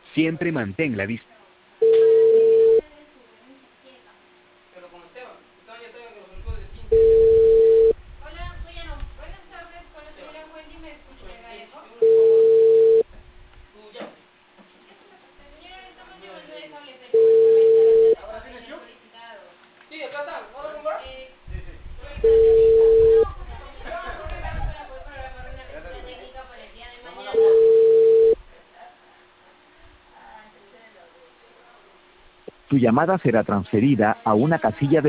Siempre mantén la distancia. Tu llamada será transferida a una casilla de